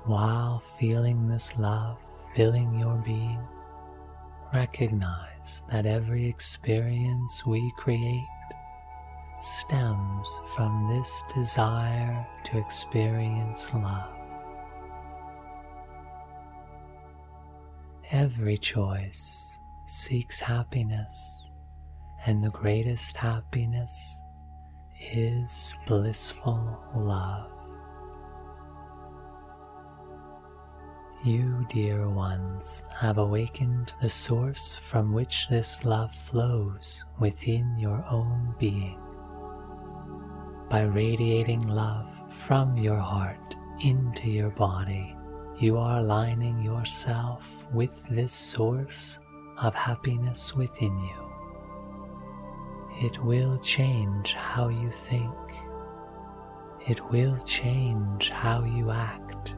While feeling this love filling your being, recognize that every experience we create stems from this desire to experience love. Every choice seeks happiness, and the greatest happiness is blissful love. You, dear ones, have awakened the source from which this love flows within your own being. By radiating love from your heart into your body, you are aligning yourself with this source of happiness within you. It will change how you think. It will change how you act.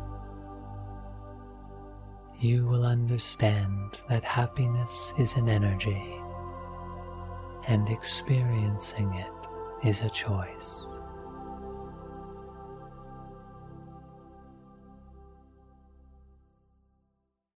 You will understand that happiness is an energy, and experiencing it is a choice.